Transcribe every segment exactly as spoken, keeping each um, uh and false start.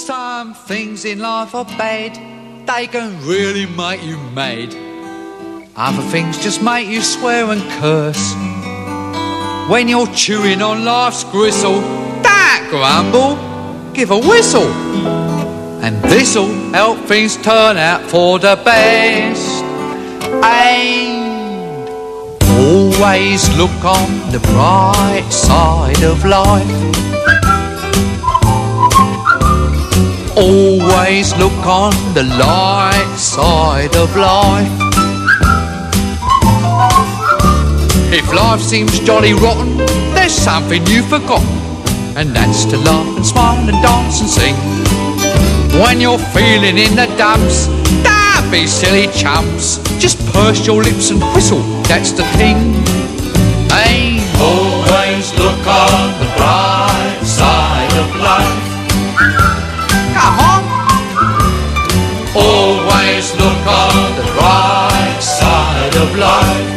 Some things in life are bad, they can really make you mad. Other things just make you swear and curse. When you're chewing on life's gristle, don't grumble, give a whistle. And this'll help things turn out for the best. And always look on the bright side of life. Always look on the light side of life. If life seems jolly rotten, there's something you've forgotten, and that's to laugh and smile and dance and sing. When you're feeling in the dumps, don't be silly chumps. Just purse your lips and whistle, that's the thing. Hey, always look on the bright side of life. Come on. Always look on the bright side of life.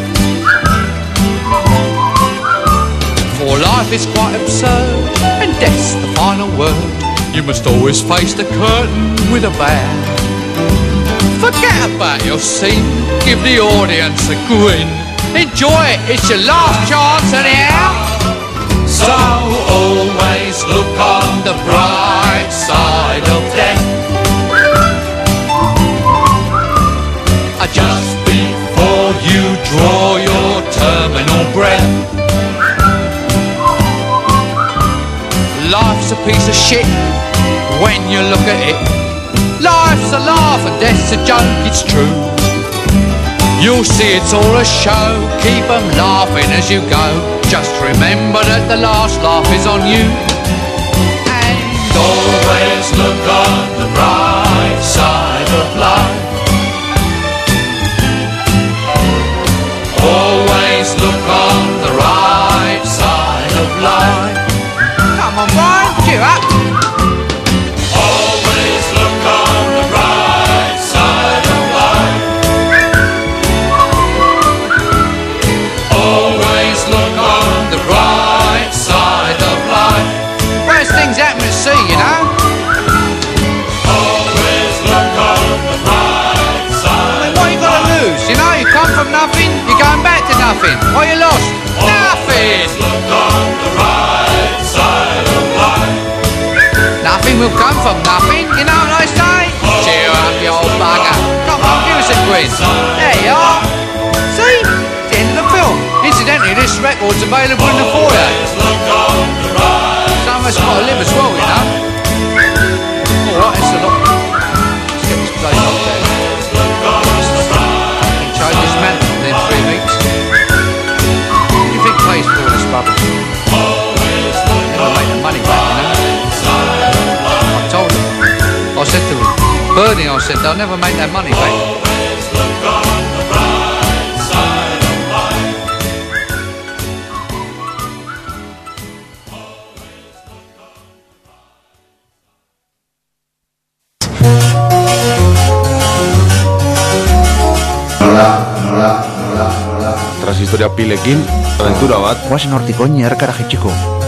For life is quite absurd, and death's the final word. You must always face the curtain with a bow. Forget about your scene, give the audience a grin. Enjoy it, it's your last chance anyhow. So always look on the bright side of death. Just before you draw your terminal breath. Life's a piece of shit when you look at it. Life's a laugh and death's a joke, it's true. You'll see it's all a show, keep them laughing as you go. Just remember that the last laugh is on you. And always look on the bright side of life. Always look on the right side of life. Come on, Brian, cheer up. Always look on the right side of life. Always look on the right side of life. Worst things happen at sea, you know. Always look on the right side. I mean, what you got to lose? You know, you come from nothing, you're going back to nothing. What you lost? Nothing. Look on the right side of life. Nothing will come from nothing, you know what I say? Always cheer up, you old bugger. Come on, give us a quiz. There you are. See? It's the end of the film. Incidentally, this record's available in the foyer. Some of us got to live as well, you know. Alright, it's a lot. Let's get this place up there. Change this man within three weeks. What do you think pays for all this rubbish? Never make the money back, you know. I told him. I said to him, Bernie, I said, they'll never make that money back. Transhistoria pilekin, aventura bat. Guazen hortik oin erkara jetxiko.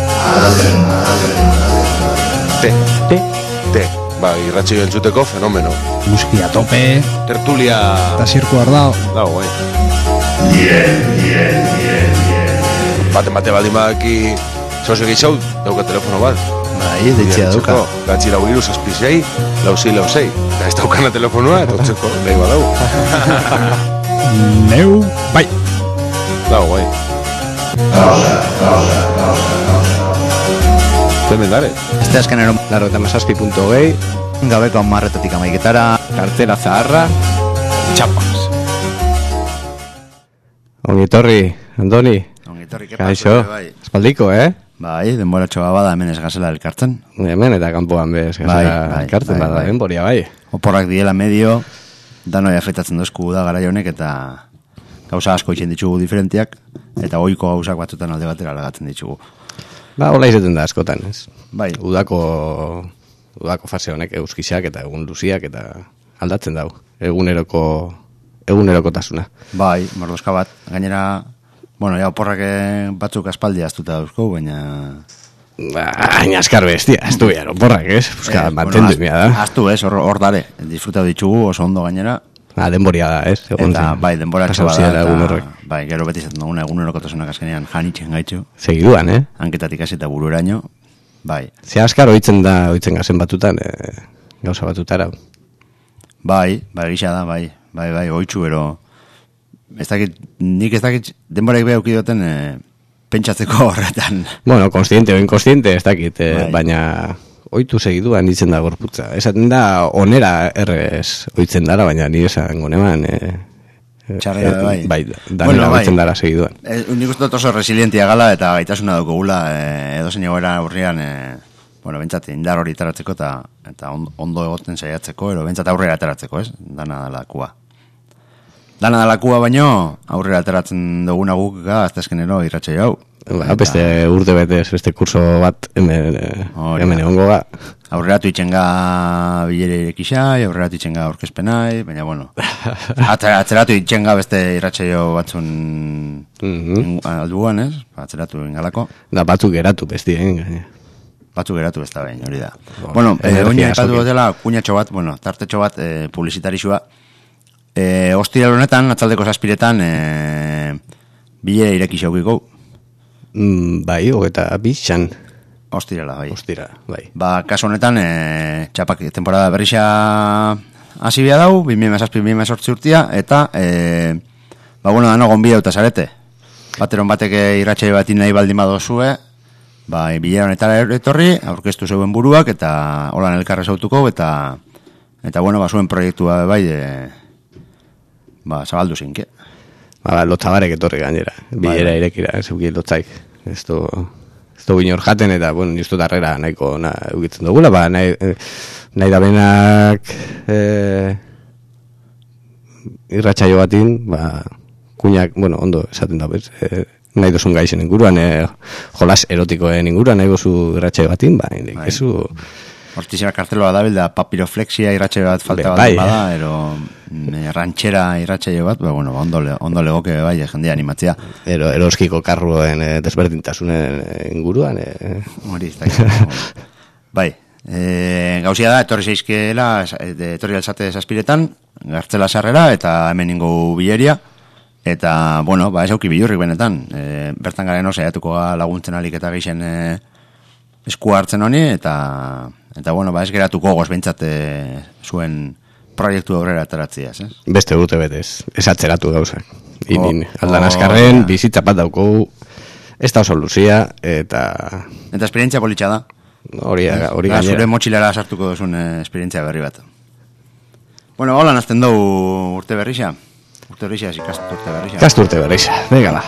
Te, te, te. Ba, irratxi entzuteko fenomeno. Muskia tope. Tertulia. Eta zirku ardao. Dago, bai. Bien, bien, bien, bien. Bate, bate baldin badaki zauzek izau, dauka telefono bat. Bai, deitzea dauka. Gatzi lau iru zazpizei, lau zei, lau zei. Eta ez daukana telefonoa, eta utzeko, nahi badau. Neu, bai. Dago, bai. Hemen dare. Este azkenero laro eta mazazpi punto gehi, gabeko amarretatik amaiketara, kartela zaharra, txapas. Ongitorri, Andoni. Ongitorri, ke Kaixo, bai. espaldiko, eh? Bai, denbora txoa bada hemen ez gazela elkartzen. Hemen eta kanpoan bez, Bai, gazela bai, elkartzen bai, bada, bai. denboria, bai. Oporrak diela medio, danoi afektatzen dozku da gara honek eta gauza asko itxen ditugu diferentiak, eta goiko gauzak batzutan alde batera lagatzen ditugu. Ba, hola izaten da askotan, ez? Bai. Udako, udako fase honek euskixak eta egun luziak eta aldatzen dau. Eguneroko, egunerokotasuna. Bai, mordoska bat. Gainera, bueno, ja oporrak batzuk aspaldi aztuta dauzko, baina Baina askar bestia, ez du behar, oporrak, ez? Euska, Eh, mantendu bueno, mia da. Aztu ez, hor, hor dare, disfrutatu ditugu oso ondo gainera. Ah, denboria da, ez? Egon Eta zen. bai, denbora Pasau txoa da, ziela egun horrek. eta bai, gero beti zaten duguna egunerokotasunak azkenean janitzen gaitxu, Segiduan, eh? hanketatik hasi eta bururaino, bai. Ze askar oitzen da, oitzen gazen batutan, eh, gauza batutara. Bai, bai, gisa da, bai, bai, bai, oitzu, ero, ez dakit, nik ez dakit, denboraik beha ukidoten, e, pentsatzeko horretan. Bueno, konstiente o inkonstiente, ez dakit, eh, Bai. baina oitu segiduan ditzen da gorputza. Esaten da, onera errez oitzen dara, baina ni esan goneman, eh, Txarrera eh, bai. bai, danera Bueno, bai. oitzen dara segiduan. E, nik uste dut oso resilientia gala eta gaitasuna daukagula e, edozein egoera aurrean, e, bueno, bentsat indar hori ateratzeko eta, eta on- ondo egoten saiatzeko, ero bentsat aurrera ateratzeko, ez? Dana dalakua. Dana dalakua baino, aurrera ateratzen duguna guk ga, azte eskenero irratxe hau. Ba, beste urte betez, beste kurso bat hemen, eh, Hori hemen da. egongo ga. Aurreratu itxenga bilere irekixai, aurreratu itxenga aurkezpenai, baina bueno, atera- atzeratu itxenga beste irratxeio batzun Mhm. alduan, ez? Atzeratu ingalako. Da batzuk geratu besti, eh, gaine. Batzuk geratu ez da behin, hori da. Bo, Bueno, eh, energia oina ipatu askokin. dela, kuñatxo bat, bueno, tartetxo bat, eh, publizitarixua. Eh, ostiral honetan, atzaldeko zazpiretan, eh, bilere ireki xaukiko, Mm, bai, hogeita bitxan, ostirala, bai. ostira, bai. Ba, kasu honetan, e, txapak temporada berrixa hasi bia dau, bi mila zazpi, bi mila zortzi urtia, eta, e, ba, bueno, dano gonbia eta zarete. Bateron bateke irratxai batin nahi baldin badozue, ba, bilera honetara etorri, aurkeztu zeuen buruak, eta holan elkarre zautuko, eta, eta, bueno, ba, zuen proiektua, bai, e, ba, zabaldu zinke. Ba, lotzabarek etorri gainera, bilera bai. irekira, zeuki lotzaik. Ez du, ez du ginor jaten eta, bueno, justu darrera nahiko na, eukitzen dugula, ba, nahi, eh, nahi da benak eh, irratxaio batin, ba, kuñak, bueno, ondo esaten da, bez, eh, nahi dozun gaixen inguruan, eh, jolas erotikoen inguruan, nahi gozu irratxaio batin, ba, nik, Bai. ezu, Hortizera karteloa dabil da papiroflexia irratxe bat falta Be, bat bai. bada, ero mm, rantxera irratxe bat, ba, bueno, ondo, le, ondo legoke bai, jendea animatzea. ero, eroskiko karruen eh, desberdintasunen eh, inguruan, eh, Hori, ez da. Bai, e, gauzia da, etorri zeizkeela, e, etorri alzate zazpiretan, gartzela sarrera, eta hemen ingo bileria, eta, bueno, ba, ez auki bilurrik benetan. E, bertan garen saiatuko ga laguntzen alik eta geixen e, esku hartzen honi, eta, eta bueno, ba, ez geratuko goz bentsat e, zuen proiektu aurrera ataratziaz, ez? beste urte betez, ez atzeratu gauzak. Inin, Oh, aldan oh, askarren, ja. bizitza bat daukogu, ez da oso luzia, eta Eta esperientzia politxa da. hori, hori Da, zure gainera. motxilera sartuko duzun eh, esperientzia berri bat. Bueno, hola, nazten dugu urte berrixa. Urte berrixa, ikastu urte berrixa. Kasturte berriza, begala.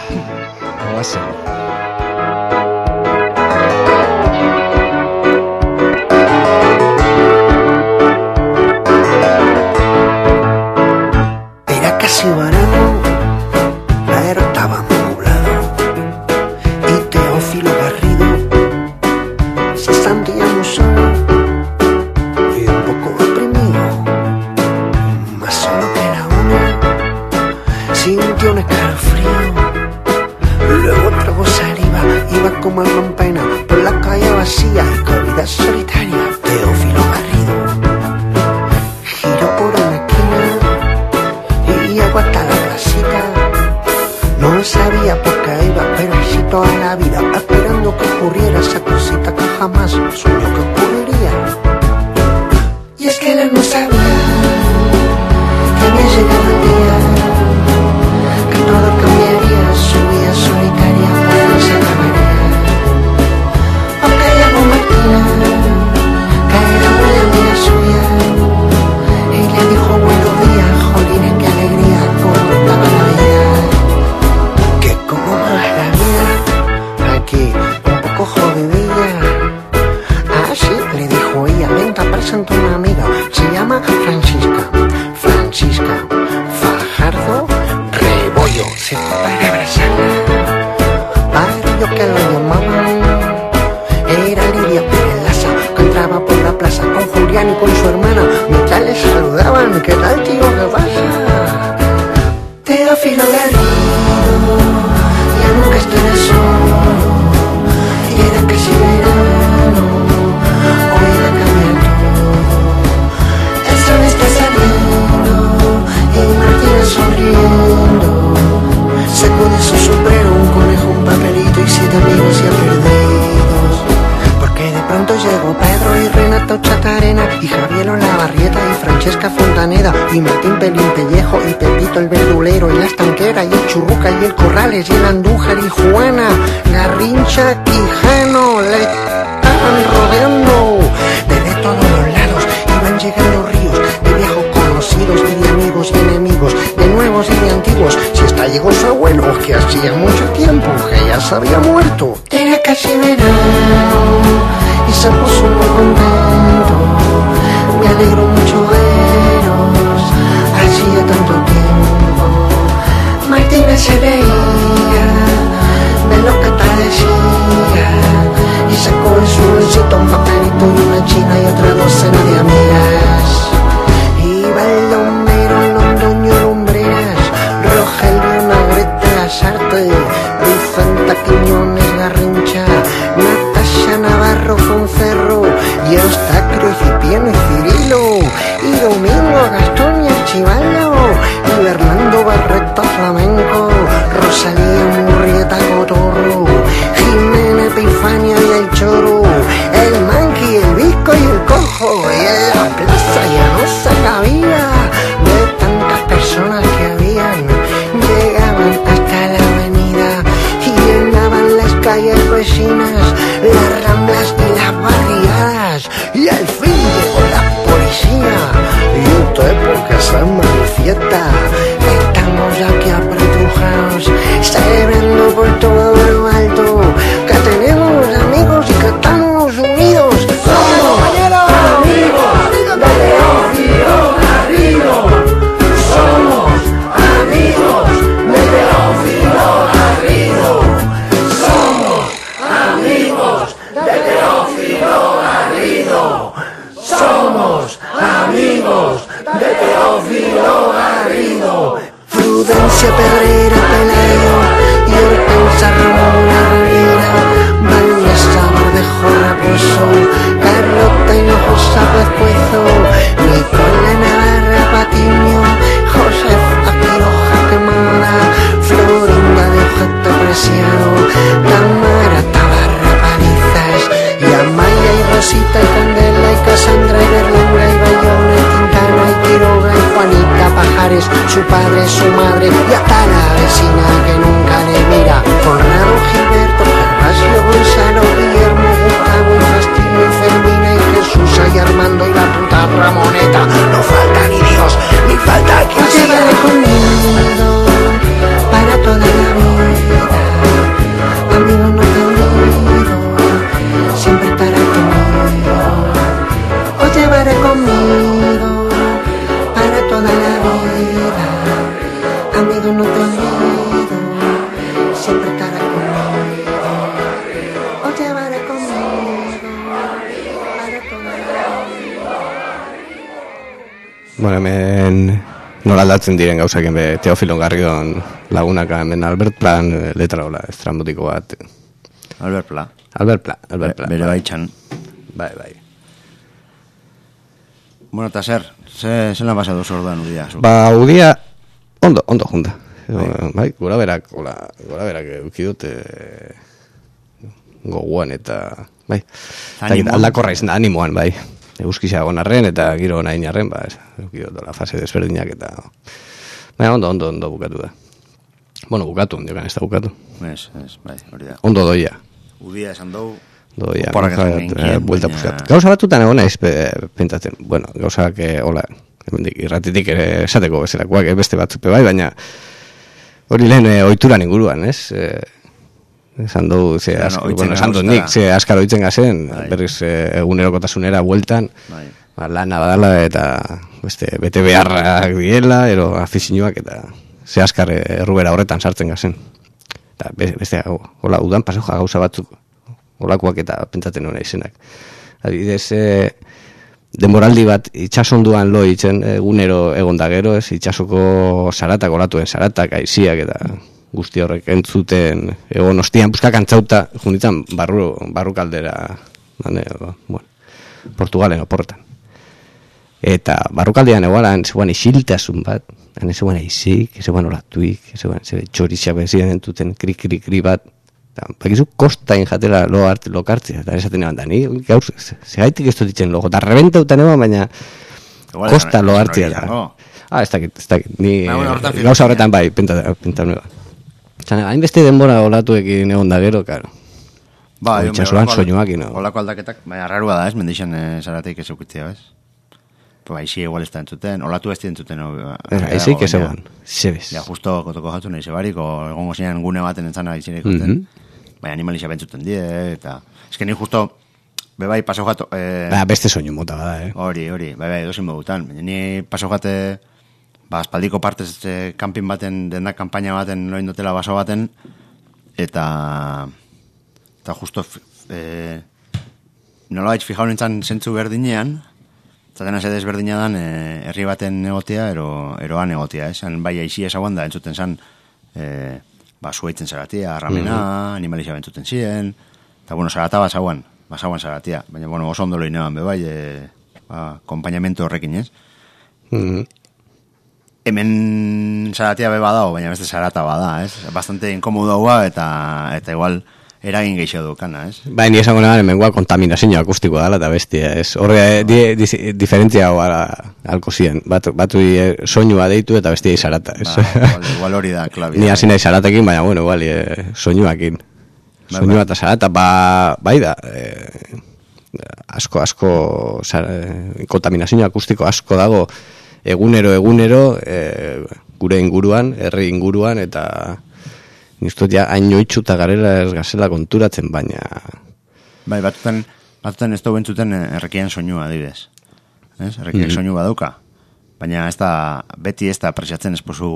Era casi verano, pero estaba nublado y Teófilo Garrido se sentía muy solo y un poco deprimido, más solo que la una, sintió un escalofrío, luego tragó saliva, iba como en pena por la calle vacía y con vida solitaria. Teófilo Garrido giró por una esquina y llegó hasta la placita. No sabía por qué iba, pero así toda la vida, esperando que ocurriera esa cosita que jamás soñó que ocurriría. Y es que él no sabía que había llegado el día, que todo cambiaría, su vida solitaria no se acabaría. Aunque llegó Martina, que era muy amiga suya, y le dijo buenos días, jolines, qué alegría, cómo estaba la vida, que como va la vida, aquí un poco jodidilla. Así le dijo ella, ven, te presento una amiga, se llama Francisca, Francisca Fajardo Rebollo, se fue para abrazarla, pero yo que la llamaban era Lidia Pérez Laza, que entraba por la plaza con Julián y con su hermana, mientras le saludaban, ¿qué tal tío, qué pasa? Teófilo Garrido, ya nunca estaré solo, y era casi verano, Pedro y Renato Chacarena, y Javier Olavarrieta y Francesca Fontaneda, y Martín Pelín Pellejo y Pepito el verdulero, y la estanquera y el Churruca y el Corrales y el Andújar y Juana, Garrincha, Quijano, le estaban rodeando. Desde todos los lados iban llegando ríos de viejos conocidos y de amigos y enemigos, de nuevos y de antiguos. Si hasta llegó su abuelo, que hacía mucho tiempo que ya se había muerto. Era casi verano y se puso muy contento. Me alegro mucho veros, hacía tanto tiempo. Martínez se reía de lo que te decía y sacó de su bolsito un papelito y una china y otra docena de amigas. Iba el Homero, Londoño, Lumbreras, Rogelio, Nagrete, Lasarte, Vicenta, Quiñones, Garrincha, Natasha, Navarro, Foncerro, y Eustaquio, Cipiano y Cirilo, y Domingo, Gastón y Archibaldo, y Bernardo, Barreto, Flamenco, Rosalía, Murrieta, Cotorro, Jimena, Epifania y el Choro, el Manqui, el Visco y el Cojo, y en la plaza ya no se cabía de tantas personas que habían. Llegaban hasta la avenida y llenaban las calles vecinas, las ramblas y las barriadas, y al fin llegó la policía. ¿Y usted por qué se manifiesta? Estamos aquí apretujados, celebrando por todo lo alto que tenemos amigos y que estamos unidos. ¡Somos amigos de Teófilo Garrido! ¡Somos amigos de Teófilo Garrido! ¡Somos amigos de Teófilo Garrido! ¡Somos amigos de Teófilo Garrido! Prudencia, Pedrera, Pelayo y Hortensia, Ramona, Riera, Vanessa, Barbejo, Raposo, Carlota Hinojosa, Pescuezo, Nicola, Navarra, Patiño, Josefa, Quiroja, Quemada, Florinda de Objeto Preciado, Tamara, Tabarra, Palizas, y Amaya y Rosita y Candela y Casandra y Berlanga y Bayona y Quintana y Quiroga y Juanita Pajares, su padre, su madre y hasta la vecina que nunca le mira. Conrado, Gilberto, Gervasio, Gonzalo, Guillermo, Gustavo, Faustino y Fermina y Jesús y Armando y la puta Ramoneta. No falta ni Dios, ni falta quien se lleve conmigo para toda la vida. Amigo, no te olvido, siempre estarás conmigo. Os llevaré conmigo para toda la vida. Amigo, no te olvido, siempre estarás conmigo. Os llevaré conmigo para toda la vida. Bueno, hemen nola aldatzen diren gauzak be Teofilo Garridon lagunak hemen Albert Plan letra hola estrambotiko bat. Albert Pla. Albert Pla, Albert Pla. Be, bere baitxan. Bai, bai. Bueno, eta zer, ze, zelan pasatu zorduan udia? Zu? Ba, udia ondo, ondo junta. Bai, bai gora berak, hola, gora berak eukidut eh, goguan eta, bai. Aldakorra izan da, animoan, bai. Euskisa gonarren eta giro nahi narren, ba, eukidut la fase desberdinak eta, bai, ondo, ondo, ondo bukatu da. Bueno, bukatu, ondiokan ez da bukatu. Ez, ez, bai, hori da. Ondo doia. Udia esan dugu. Doia, ja, buelta puskat. Gauza batutan egon naiz pentsatzen. Bueno, gauzak, hola, irratitik ere esateko bezalakoak, beste batzuk bai, baina hori lehen ohituran inguruan, ez? Esan dugu, ze, Claro, askar, ohitzen bueno, esan dut gauztara. nik, ze askar oitzen gazen, Bai. berriz eh, egunerokotasunera bueltan, Bai. ba, lana badala eta beste bete beharrak diela, ero afizioak eta ze askar eh, errubera horretan sartzen gazen. Eta be- beste, hola, udan pasoja gauza batzuk, holakoak eta pentsatzen hona izenak. Adibidez, eh, denboraldi bat itxasonduan lo itzen egunero egon da gero, ez, itxasoko zaratak, olatuen zaratak, aiziak eta guzti horrek entzuten egon ostian buskak antzauta junditzen barru, barrukaldera, bane, bueno, Portugalen oporretan. Eta barrukaldean egoalan, zegoan isiltasun bat, han zegoan aizik, zegoan olatuik, zegoan txorizia beziren entuten kri-kri-kri bat, Eta, bakizu, kostain jatela lo arte, lokartzea, eta esaten eban da, ni gaur, segaitik ez dut ditzen logo, eta rebentautan eban, baina kosta lo hartzea da. Ah, ez dakit, ez dakit, ni gauza horretan bai, pinta, pinta nueva. Zane, hainbeste denbora olatuekin egon da gero, karo. Ba, itxasuan soinuak, no? Olako aldaketak, baina rarua da, ez, mendixen zarateik ez eukitzea, ez? Pues així igual ez da entzuten, olatu ez entzuten. Ezik ez egon, zebez. Ja, justo kotoko jatu nahi zebarik, o egongo zinean gune baten entzana izin ikusten. Baina animalizia bentzuten die, eta... Ez que ni justo, bebai, paso jato... Ba, beste soinu mota bada, eh? Hori, hori, bebai, dozin modutan. Baina ni paso jate, ba, espaldiko partez kanpin baten, dendak kampaina baten, loin dutela baso baten, eta... Eta justo... Nola baitz fijau nintzen zentzu berdinean, zaten ez desberdina dan, herri baten egotea, ero, eroan egotea, esan bai aixi esaguan da, entzuten zan, e, ba, zuaitzen zaratia, arramena, mm-hmm. animalizia bentzuten ziren, eta, bueno, zarata basaguan, basaguan zaratia, baina, bueno, oso ondo loinean, bebai, e, ba, kompainamento horrekin, ez? Mm-hmm. Hemen zaratia beba dago, baina beste zarata bada, ez? Bastante inkomodoa, eta, eta igual, eragin geixo dukana, ez? Ba, ni esango nahan, hemengoa kontaminazio akustikoa dala eta bestia, ez? Horre, di, di, diferentzia hau alko ziren. Batu, batu soinua deitu eta bestia izarata, ez? Ba, igual, igual hori da, klabia. Ni hasi nahi zaratekin, baina, bueno, igual, e, soinuakin. Ba, soinua ba. Eta zarata, ba, bai da, e, asko, asko, zara, e, kontaminazio akustiko asko dago egunero, egunero, e, gure inguruan, herri inguruan, eta... Niztot ja, haino itxuta garela ez gazela konturatzen, baina... Bai, batutan, batutan ez dugu entzuten errekien soinua, adibidez. Ez? Errekiek mm-hmm. soinu badauka. Baina ez da, beti ez da apresiatzen esposu...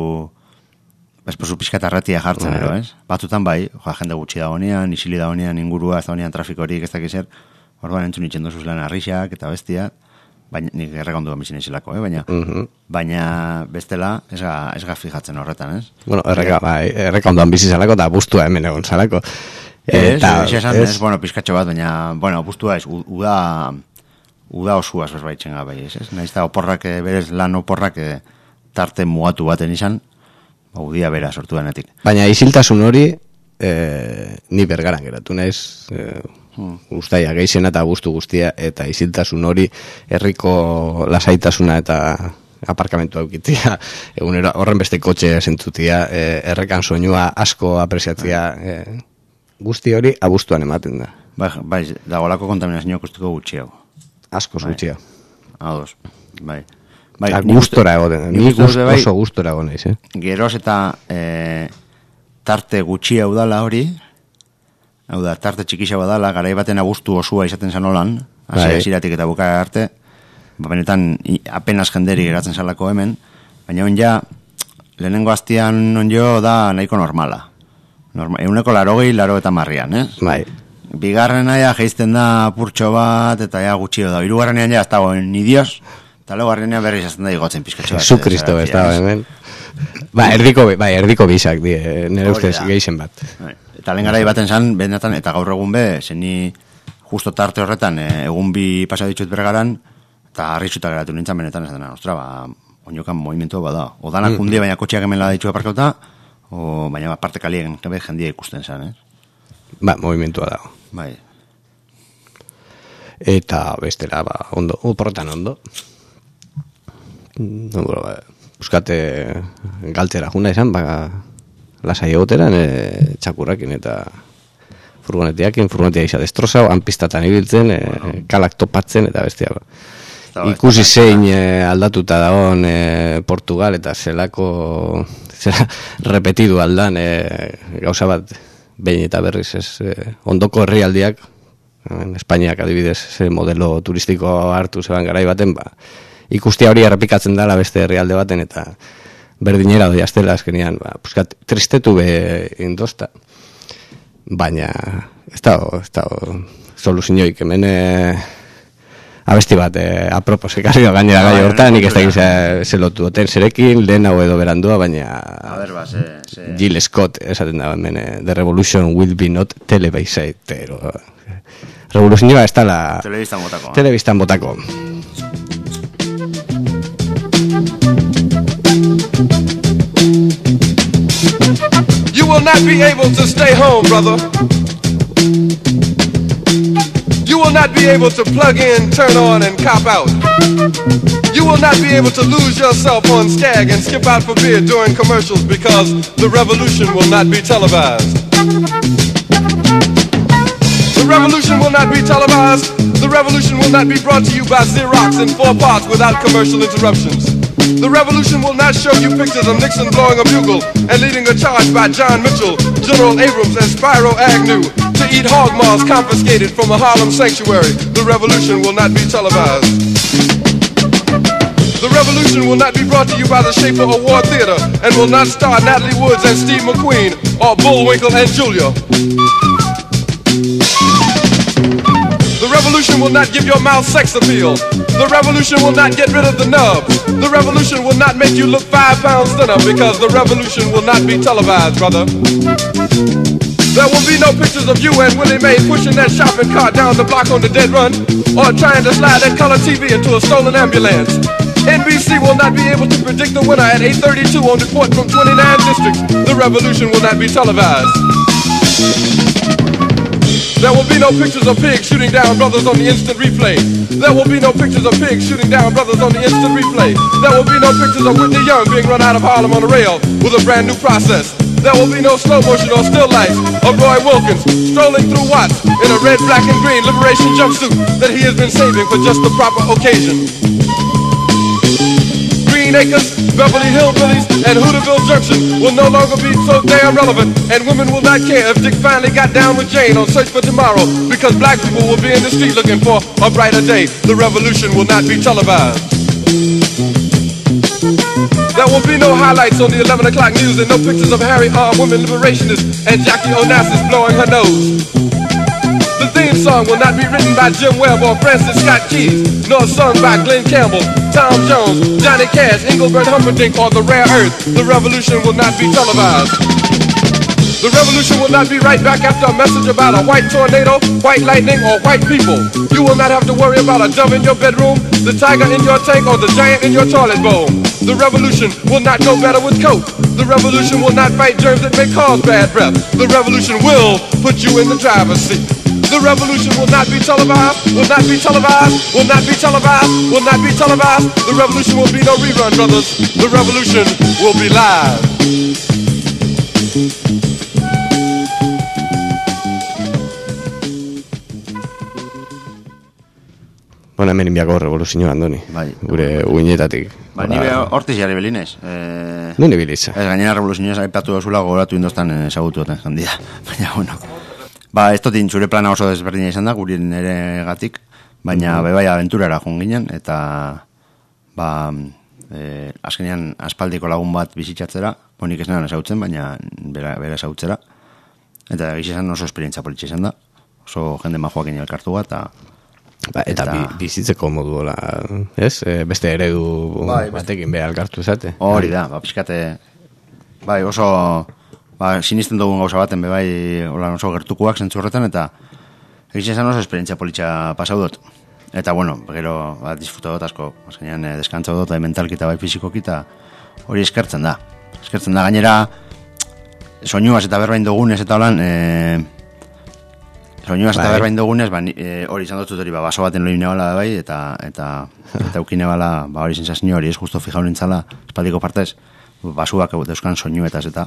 Esposu pizkatarratia jartzen, ero, ez? Batutan bai, joa, jende gutxi da honean, isili da honean, ingurua, ez da honean trafikorik, ez dakizer, orduan entzun itxen dozuz lan arrixak eta bestia, baina nik errekondu bizin izilako, eh? baina, mm-hmm. baina bestela ez ga, ez ga fijatzen horretan, ez? Bueno, erreka, bai, errekonduan bizi zalako eta bustua hemen egon zalako. Eta, ez, esan, ez, bueno, pizkatxo bat, baina, bueno, bustua ez, uda, uda osua zuz baitzen gabe, ez, ez? Naiz da oporrak, berez lan oporrak tarte mugatu baten izan, udia bera sortu denetik. Baina isiltasun hori, eh, ni bergaran geratu, naiz... Eh, Hmm. Guztaia, geixena eta guztu guztia eta isiltasun hori herriko lasaitasuna eta aparkamentu aukitzia egunero horren beste kotxe sentzutia, e, errekan soinua asko apresiatzia, e, guzti hori abuztuan ematen da. Bai, bai, dagolako kontaminazio akustiko gutxiago. Asko gutxia. Ados, bai. Bai, gustora egoten, ni oso gustora egon naiz, eh? Geroz eta e, tarte gutxia udala hori, hau da, tarte txikisa badala, garai baten abustu osua izaten zan holan, hasi esiratik eta bukaera arte, ba, benetan apenas jenderi geratzen zalako hemen, baina on ja, lehenengo aztian on jo da nahiko normala. Norma, euneko larogei, laro eta marrian, eh? Bai. Bigarrena ja geizten da purtxo bat, eta ja gutxio da. Hirugarrenean ja, ez dago ni dios, eta laugarrenean berriz azten da igotzen pizkatxo bat. Jesu Kristo, ez dago hemen. Ba, erdiko, bai, erdiko bizak, die, nire ustez geixen bat. Bai. Eta lehen garai baten zan, benetan, eta gaur egun be, zeni justo tarte horretan, egun bi pasa ditut bergaran, eta harritxuta geratu nintzen benetan, ez dena, ostra, ba, oinokan movimentu bada. O danak mm. undi, baina kotxeak hemen la ditu aparkauta, o baina parte kalien, jendia ikusten zan, eh? Ba, movimentua dago. Bai. Eta bestela, ba, ondo, oporretan ondo. No, ba, buskate galtzera juna izan, ba, lasai egoteran, e, txakurrakin eta furgonetiakin, furgonetia isa destrozau, anpistatan ibiltzen, e, bueno. Kalak topatzen, eta bestia. Ba. Ikusi zein e, aldatuta dagoen e, Portugal, eta zelako zela, repetidu aldan, e, gauza bat, behin eta berriz, ez, e, ondoko herrialdiak, en Espainiak adibidez, ze modelo turistiko hartu zeban garai baten, ba, ikustia hori errepikatzen dela beste herrialde baten, eta berdinera doi aztela azkenian, ba, puskat, tristetu be indosta. Baina, ez da, ez da, soluzioik, hemen e, abesti bat, e, apropos, ekarri da gainera gai hortan, nik ez da gizia zelotu oten zerekin, lehen hau edo berandua, baina a ver, ba, se, se... Jill Scott, esaten da, hemen, the revolution will be not televised, pero revoluzioa ez da la... Telebistan botako. Telebistan botako. You will will not be able to stay home, brother. You will not be able to plug in, turn on, and cop out. You will not be able to lose yourself on Skag and skip out for beer during commercials because the revolution will not be televised. The revolution will not be televised. The revolution will not be brought to you by Xerox in four parts without commercial interruptions. The revolution will not show you pictures of Nixon blowing a bugle and leading a charge by John Mitchell, General Abrams, and Spyro Agnew to eat hog maws confiscated from a Harlem sanctuary. The revolution will not be televised. The revolution will not be brought to you by the Schaefer Award Theater and will not star Natalie Woods and Steve McQueen or Bullwinkle and Julia. The revolution will not give your mouth sex appeal. The revolution will not get rid of the nubs. The revolution will not make you look five pounds thinner because the revolution will not be televised, brother. There will be no pictures of you and Willie Mae pushing that shopping cart down the block on the dead run or trying to slide that color T V into a stolen ambulance. N B C will not be able to predict the winner at eight thirty-two on report from twenty-nine districts. The revolution will not be televised. There will be no pictures of pigs shooting down brothers on the instant replay. There will be no pictures of pigs shooting down brothers on the instant replay. There will be no pictures of Whitney Young being run out of Harlem on a rail with a brand new process. There will be no slow motion or still lights of Roy Wilkins strolling through Watts in a red, black, and green liberation jumpsuit that he has been saving for just the proper occasion. Green Acres, Beverly Hillbillies, and Hooterville Junction will no longer be so damn relevant, and women will not care if Dick finally got down with Jane on Search for Tomorrow, because black people will be in the street looking for a brighter day. The revolution will not be televised. There will be no highlights on the eleven o'clock news and no pictures of Harry R. Women Liberationists and Jackie Onassis blowing her nose. The theme song will not be written by Jim Webb or Francis Scott Keys, nor sung by Glenn Campbell, Tom Jones, Johnny Cash, Engelbert Humperdinck, or The Rare Earth. The revolution will not be televised. The revolution will not be right back after a message about a white tornado, white lightning, or white people. You will not have to worry about a dove in your bedroom, the tiger in your tank, or the giant in your toilet bowl. The revolution will not go better with Coke. The revolution will not fight germs that may cause bad breath. The revolution will put you in the driver's seat. The revolution will not be televised, will not be televised, will not be televised, will not be televised. The revolution will be no rerun, brothers. The revolution will be live. Bona hemen inbiako revoluzioa, Andoni. Bai. Gure uinetatik. Ba, ni hortiz jarri belinez. Eh, Nune bilitza. Ez gainera revoluzioa aipatu dozula gogoratu indostan ezagutu oten jandia. Baina, bueno. Ba, ez totin zure plana oso desberdina izan da, guri nere gatik, baina mm-hmm. bebai aventurara joan ginen, eta ba, e, azkenean aspaldiko lagun bat bizitzatzera, bonik ez nahan ezautzen, baina bera, bera ezautzera, eta gizizan oso esperientzia politxe izan da, oso jende majoak elkartu bat, eta Ba, eta, eta bi, bizitzeko modu hola, ez? E, beste eredu bai, batekin beha elkartu zate. Hori da, ba, pixkate, bai, oso, ba, sinisten dugun gauza baten, bai, hola, oso gertukuak zentzu horretan, eta egiten zen oso esperientzia politxa pasau dut. Eta, bueno, gero, ba, disfruta dut asko, azkenean, eh, deskantzau dut, bai, mentalki eta bai fizikoki, eta hori eskertzen da. Eskertzen da, gainera, soinuaz eta berbain dugunez, eta holan, eh, soinuaz eta berbain dugunez, ba, e, hori izan dut hori, ba, baso baten loi nebala bai, eta eta eta ukine bala, ba, hori sensazio hori, ez justo fijau nintzala, espaldiko partez, basuak euskan soinuetaz, eta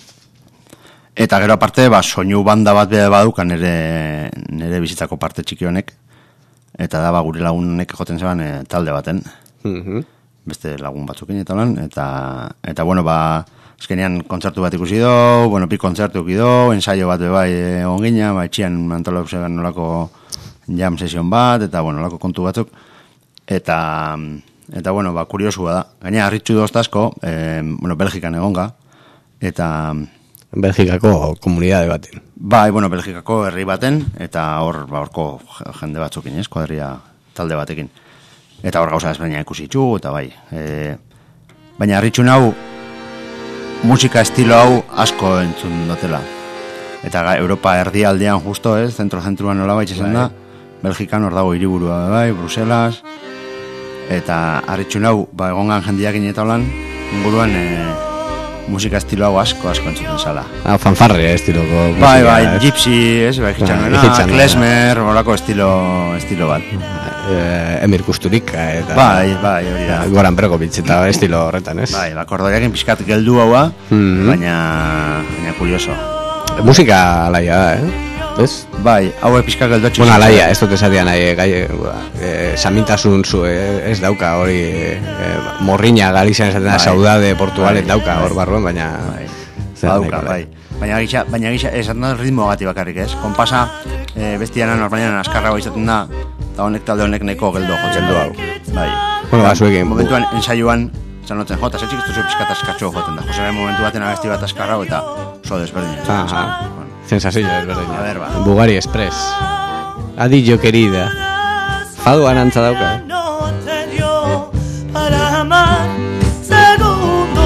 eta gero aparte, ba, soinu banda bat bede badukan nere, nere bizitzako parte txiki honek, eta da, ba, gure lagunek joten zeban e, talde baten, mm-hmm. beste lagun batzukin eta lan, eta, eta bueno, ba, azkenean kontzertu bat ikusi do, bueno, pi kontzertu ikusi do, ensaio bat bebai egon gina, ba, etxian mantolau zegan nolako jam sesion bat, eta, bueno, nolako kontu batzuk, eta, eta, bueno, ba, kuriosua da. Gaina, harritxu doztazko, eh, bueno, Belgikan egonga, eta... Belgikako komunidade baten. Bai, bueno, Belgikako herri baten, eta hor, ba, horko jende batzukin, ez, kuadria talde batekin. Eta hor gauza ezberdina ikusi itxu, eta bai. E, baina, harritxu nau, musika estilo hau asko entzun dutela. Eta Europa erdialdean justo, ez, zentro-zentruan nola baitz esan da, Belgikan hor dago hiriburua bai, Bruselas, eta harritxu nau, ba, egongan jendiakin eta holan, inguruan, e, musika estilo hau asko asko entzuten zala. Ah, fanfarre estiloko musika. Bai, bai, ez? gypsy, ez, bai, hitxan Bai, nuena, hitxan nuena. klezmer, horako estilo, estilo bat. Eh, Emir Kusturika eta... Bai, bai, hori da. Goran Bregovic eta estilo horretan, ez? Bai, bakordaiakin pixkat geldu haua, Mhm. baina, baina kurioso. Musika alaia da, eh? Ez? Bai, haue pixkat geldotxik. Bueno, alaia, ez dut esatea nahi, gai, eh, samintasun zu, eh, ez dauka hori, eh, morriña Galizian esaten da, Bai. saudade Portugalen Bai, dauka bai. hor barruan, baina... Bai. zer Badauka, nahiko da. bai. Baina gisa, baina gisa, esaten da ritmo gati bakarrik, ez? Konpasa, e, bestiana normalian askarrago izaten da, eta honek talde honek neko geldo jotzen du hau. Bai. Bueno, ba, zuekin. Momentuan ensaioan, zanotzen, jota, zetxik ez duzu pizkat askatxo joten da. Joseren momentu baten abesti bat askarrago eta oso desberdin. Aha. Sensazio desberdina. A ver, ba. Bugari Express. Adillo querida. Fado arantza dauka, eh? No te dio para amar segundo.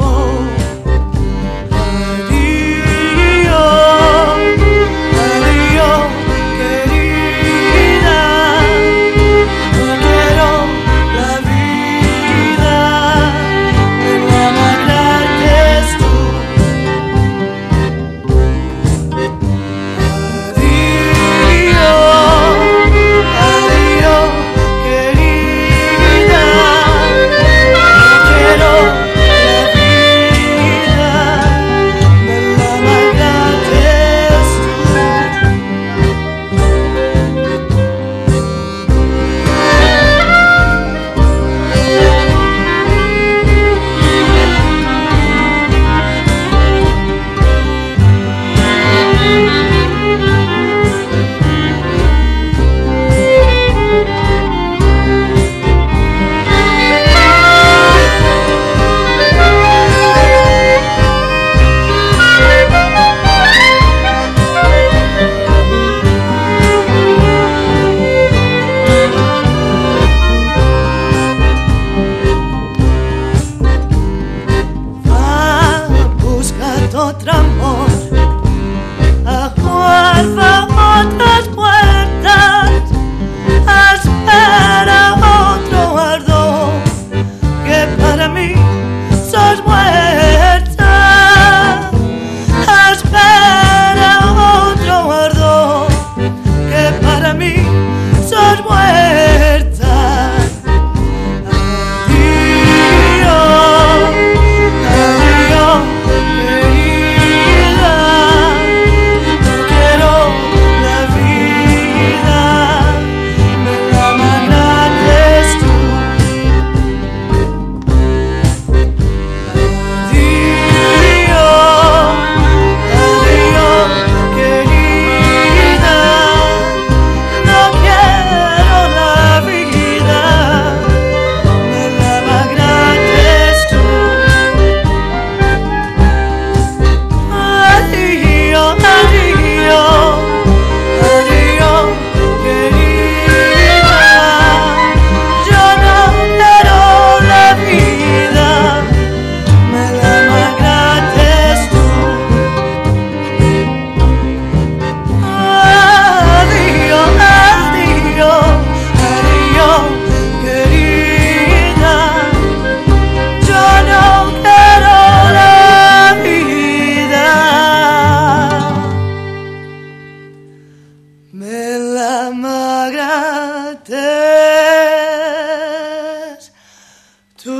Adiós, adiós, querida. No quiero la vida, pero amarte es tú. Adiós, adiós, querida. No quiero la vida, me la maltrates Va, busca otro amor, aguarda otras puertas, espera otro ardor, que para mí sos muerta. Espera otro ardor, que para mí sos muerta. Adiós, adiós, querida. No quiero la vida, me la maltrates tú. Adiós, adiós, querida. No quiero la vida, me la maltrates tú. Adiós, adiós, adiós, querida. Yo no quiero la vida, me la maltrates tú. Adiós, adiós, adiós, querida. Yo no quiero la vida, me la maltrates tú.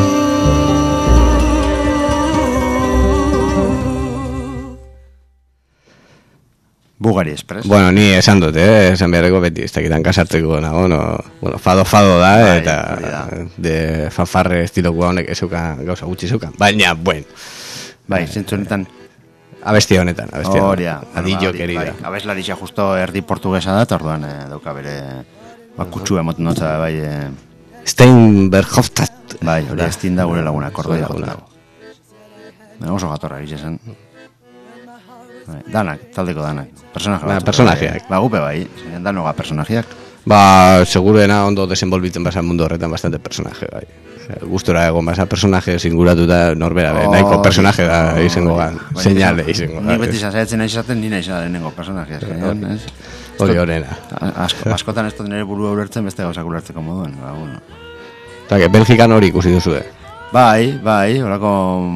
Bugari Express. Bueno, ni esan dut, eh? Esan beharreko beti, ez dakitan kasarteko nago, no? Bueno, fado fado da, Bai, eta hori da. de fanfarre estilokoa honek ezeukan gauza gutxi zeukan. Baina, bueno, Bai, zentzu honetan. abesti honetan, abesti Hori honetan. da. Adillo Hori, querida. Bai, abeslaritza justo erdi portugesa da, eta orduan eh, dauka bere bakutsu emoten dutza, bai, eh, Steinberghofstadt. bai, hori Da. estin da gure laguna, kordoia Gure jotzen laguna. dago. Baina oso gatorra egiz esan. Bai, danak, taldeko danak. Personaje Ba, batzuk, personajeak. bai. Ba, gupe bai, zein danoga personajeak. Ba, seguruena ondo desenvolbitzen basa mundu horretan bastante personaje, bai. Gustora egon basa personaje zinguratuta norbera, be, Oh, nahiko personaje da oh, izango gan, baina seinale izan- izango Ni gan. beti saiatzen naiz esaten, ni naiz lehenengo personajeak. ez? Hori horrena. A- Asko, askotan ez dut nire burua ulertzen beste gauzak ulertzeko moduan. Ba, bueno. Eta, que Belgikan hori ikusi duzu, eh? Bai, bai, horako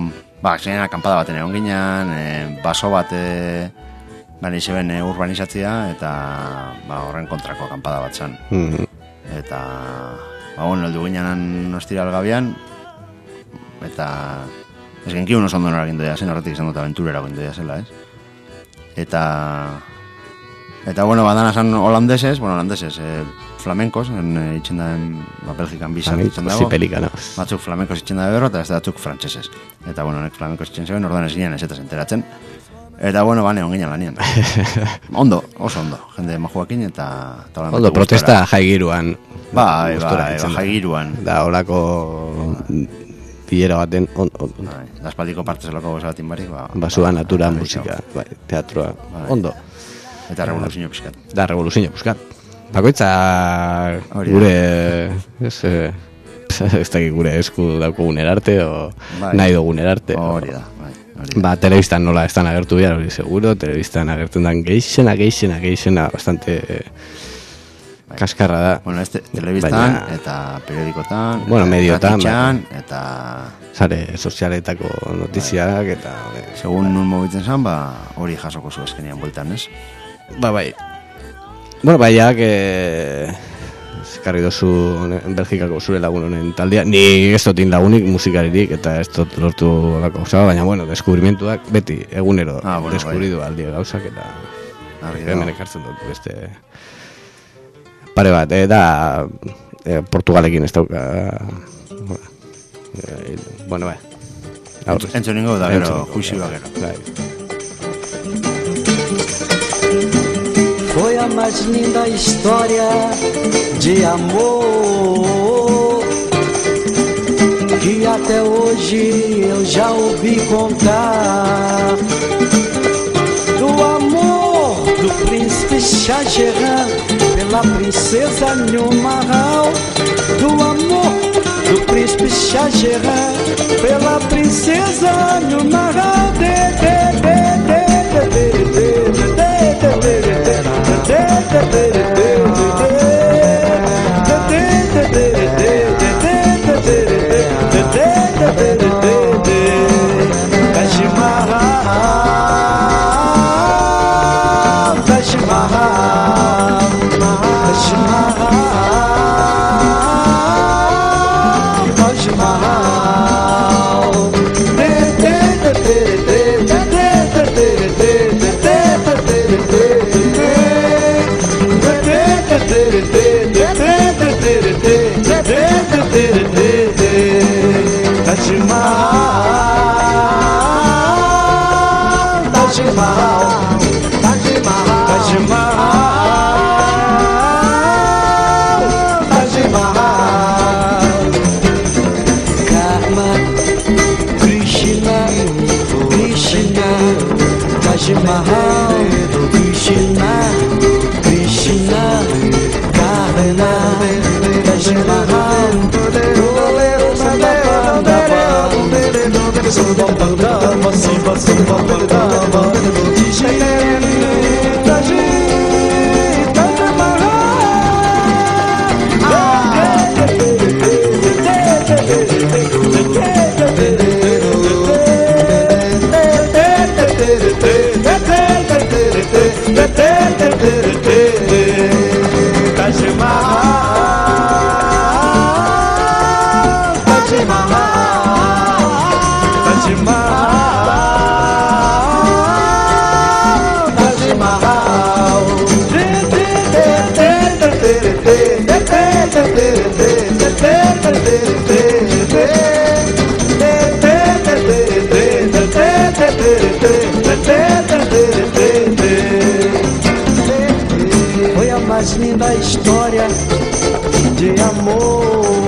Ba, zein akampada baten egon ginen, e, baso bat e, gani zeben e, urbanizatzea, eta ba, horren kontrako akampada bat zen. Mhm. Eta, ba, bueno, heldu ginen ostiral gabian, eta ez genki unos ondo nora gindoia zen, horretik izan dut aventurera gindoia zela, ez? Eta, eta bueno, badana zan holandeses, bueno, holandeses, eh, flamenkos, en, eh, itxen da, ba, Belgikan bizat itxen dago. Zipelikanos. Batzuk flamenkos itxen da berro, eta ez da batzuk frantseses. Eta, bueno, nek flamenkos itxen zeben, ordan ez ginen ez eta enteratzen. Eta, bueno, bane, onginen lanien. Ondo, oso ondo, jende majuakin, eta... eta Ondo, protesta jaigiruan. Bai, bai, bai, jaigiruan. Da, holako bilera baten, on, on, on. Bai, da espaldiko parte zelako goza batin barik, ba... Basua, natura, musika, bai, teatroa, ondo. Eta revoluzio pizkat. Da, revoluzio pizkat. Bakoitza gure, ez, eh, ez dakik gure esku daukogun erarte, o bai. Nahi dugun erarte. Hori da, bai. Ba, telebistan nola estan agertu behar, hori seguro, telebistan agertzen dan geixena, geixena, geixena, bastante bai. Kaskarra da. Bueno, este, telebistan, baina, eta periodikotan, bueno, mediotan, bai. Eta... Sare sozialetako notiziak, bai. Eta... Bai. Segun nun mobitzen zan, ba, hori jasoko zu eskenean bueltan, ez? Ba, bai. Bueno, baiak, eh, eskarri dozu Belgikako zure lagun honen taldea. Ni ez dotin lagunik musikaririk, eta ez dut lortu lako gauzak, baina, bueno, deskubrimentuak beti egunero ah, bueno, deskubridu bai. Aldia gauzak, eta hemen ekartzen dut beste pare bat, eh, da eh, Portugalekin ez dauka eh, bueno, bai. Entzun ningo da, gero, juixi ba gero. Bai. Foi a mais linda história de amor que até hoje eu já ouvi contar. Do amor do príncipe Shah Jahan pela princesa Nilmahal. Do amor do príncipe Shah Jahan pela princesa Nilmahal. De, de, de, de, de, de, de, de, de, de, de. Foi a mais linda história de amor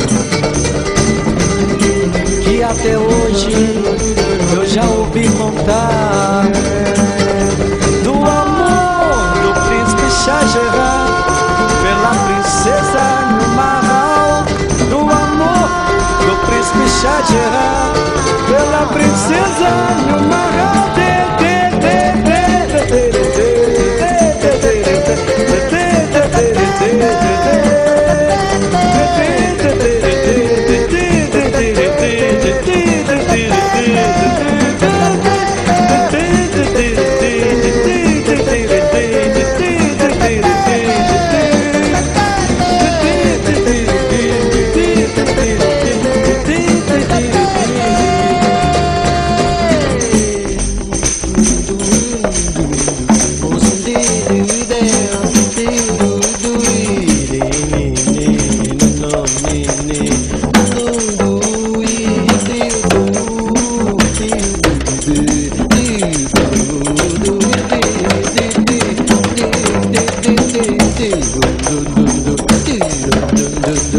que até hoje eu já ouvi contar. Do amor do príncipe Shah Jahan pela princesa Nilmahal. Do amor do príncipe Shah Jahan pela princesa Nilmahal. Yeah.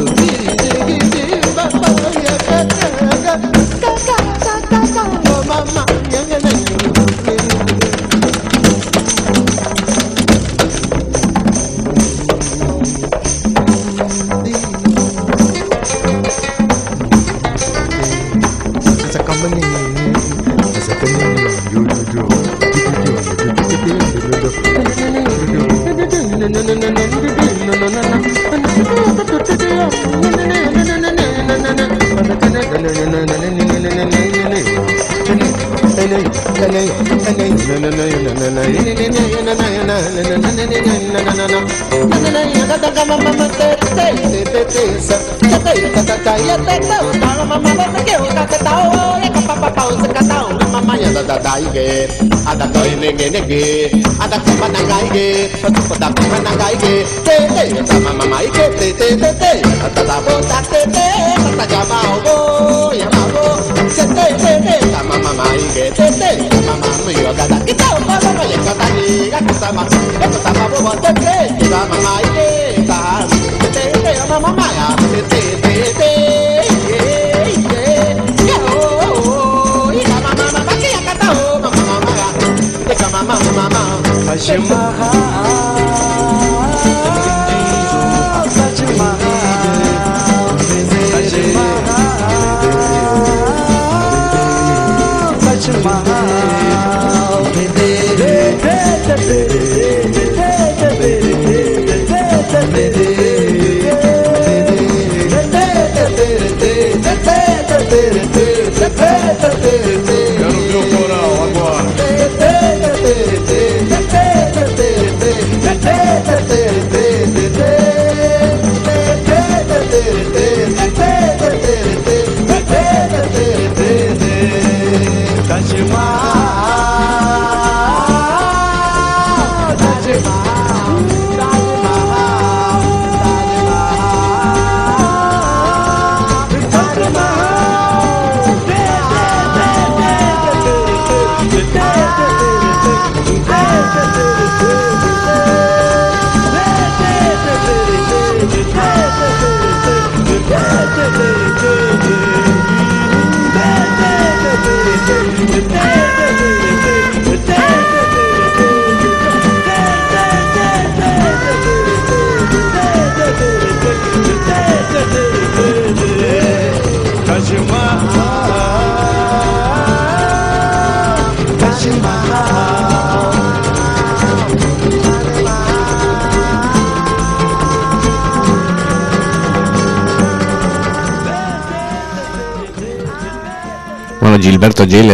Gilberto Gil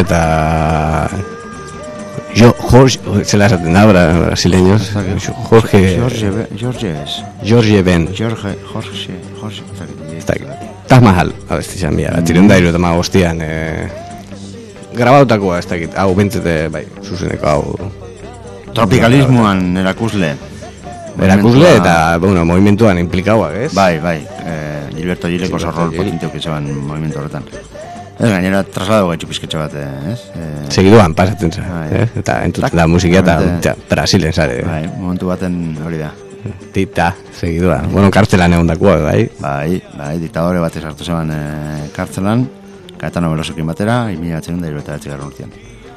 eta jo, Jorge, zela esaten da, brasileños, Jorge Jorge Jorge Ben Jorge Jorge Jorge Taj Mahal, abesti zan bia, tirenda iru eta magostian grabautakoa, ez dakit, hau bentzete, bai, zuzeneko hau tropikalismoan erakusle erakusle eta, bueno, movimentuan implikauak, ez? Bai, bai, Gilberto Gileko zorrol potenteok izan movimentu horretan. Ez gainera traslado gaitxu pizketxe bat, ez? Eh, Segiduan pasatzen za, eh? Eta entzuten da musikia eta Brasilen zare. Bai, momentu baten hori da. Tita, segiduan. Bueno, kartzelan egon dakoa, bai? Bai, bai, diktadore bat esartu zeban eh, kartzelan, Caetano Velosokin batera, imila batzen da irueta etxigarra urtean.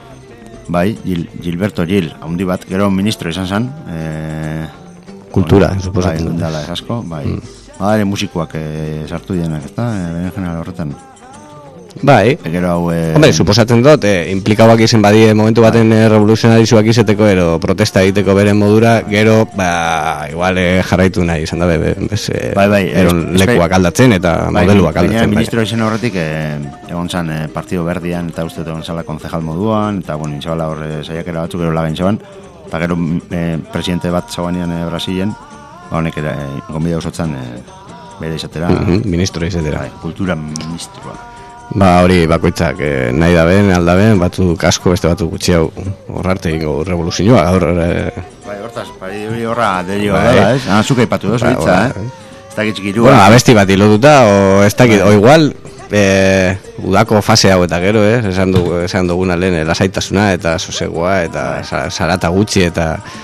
Bai, Gil, Gilberto Gil, haundi bat, gero ministro izan zen. Eh, Kultura, bueno, suposatzen. Bai, dala esasko, bai. Mm. Badare musikoak eh, sartu dienak, ez da, eh, beren general horretan. Bai, Egero hau, eh... hombre, suposatzen dut, eh, implikauak izen badie momentu baten eh, revoluzionarizuak izeteko, ero protesta egiteko beren modura, gero, ba, igual eh, jarraitu nahi izan dabe, bez, eh, bai, bai, eron lekuak aldatzen eta bai, modeluak aldatzen. Baina, ministro izan horretik, eh, egon zan eh, partido berdian, eta uste egon zala konzejal moduan, eta, bueno, intzabala horre saiakera batzuk, gero lagain zeban, eta gero eh, presidente bat zauanean eh, Brasilen, ba, honek era, eh, gonbida usotzen, eh, bere izatera. Uh-huh, ministro izatera. Bai, kultura ministroa. Ba, hori bakoitzak eh, nahi da ben, alda ben, batzuk asko, beste batzuk gutxi hau horrarte ingo revoluzioa, gaur... Eh... Bai, hortaz, bai, hori horra derio bai. Da, ez? Ah, zuka ipatu dozu hitza, eh? Ez dakit txikirua. Bueno, abesti bat ilotuta, o ez dakit, bai. O igual, eh, udako fase hau eta gero, eh? Esan, dugu, esan duguna lehen, lasaitasuna eta sosegoa eta bai. Sarata gutxi eta...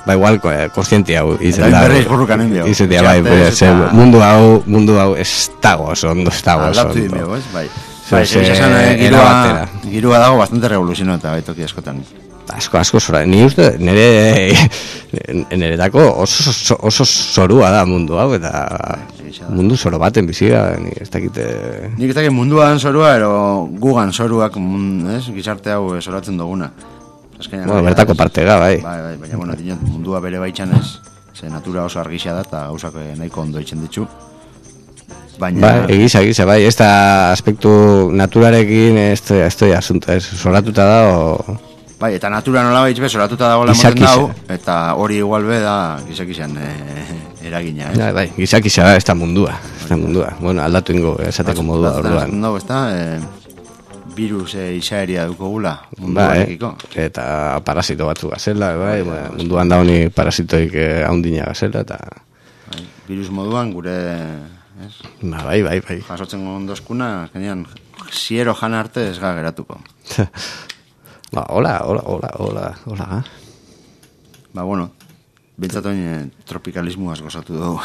ba igual kontziente hau izen Eta da. berriz burrukan enbio. Izen da, bai, bai, ze, mundu hau, mundu hau ez dago oso ondo, ez dago oso Aldatu ondo. dimeo, ez, bai. Ze- Bai, ze- egia esan, eh, era girua, batera. girua dago bastante revoluziono eta bai toki askotan. Asko, asko zora, ni uste, nire, niretako oso, oso, oso zorua da mundu hau, eta mundu zoro baten bizia, ni ez dakite... Nik ez dakit munduan zorua, ero gugan zoruak, mun, ez, gizarte hau eh, zoratzen duguna. Azkenean, Bueno, bai, bertako ez? parte da, bai. Bai, bai, baina, bueno, dinot, mundua bere baitxan ez, ze natura oso argixia da, eta gauzak eh, nahiko ondo itzen ditu. Baina... Bai, egisa, egisa, bai, ez da aspektu naturarekin, ez da, ez da, asunto, ez, zoratuta da, o... Bai, eta natura nola baitz be, zoratuta dagoela Gizaki ematen dau, eta hori igual be da, gizakizan eh, eragina, ez? Bai, bai, gizakisa da, ez da mundua, ez da mundua. Bueno, aldatu ingo, esateko modua orduan. Dago, ez da, eh, virus eh, izaeria dukogula, Bai, munduarekiko. eta parasito batzu gazela, bai, bai, munduan da honi parasitoik eh, haundina gazela, eta... Bai, virus moduan gure, ez? Ba, bai, bai, bai. Jasotzen gondozkuna, kenean, ziero jan arte ez ga geratuko. Ba, hola, hola, hola, hola, hola. Ba, bueno, bintzatoin eh, tropikalismoaz gozatu dugu.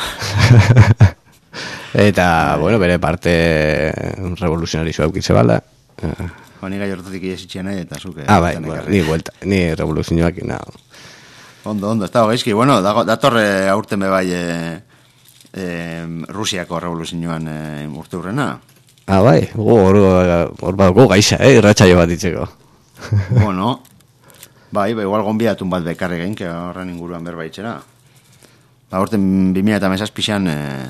Eta, bueno, bere parte revoluzionarizo aukitze bala. Eh, Ba, ni gai hortatik iesitxea nahi, eta zuke. Ah, bai, bueno, ni vuelta, ni revoluzioak ina. Ondo, ondo, ez dago gaizki, bueno, dago, datorre aurten be bai eh, eh, Rusiako revoluzioan eh, urte hurrena. Ah, bai, gu hor, hor badoko gaixa, eh, irratsaio bat itzeko. Bueno, bai, bai, igual gonbiatun bat bekarri gain, que horren inguruan berbaitzera. Ba, aurten bi mila eta hamazazpixan, eh,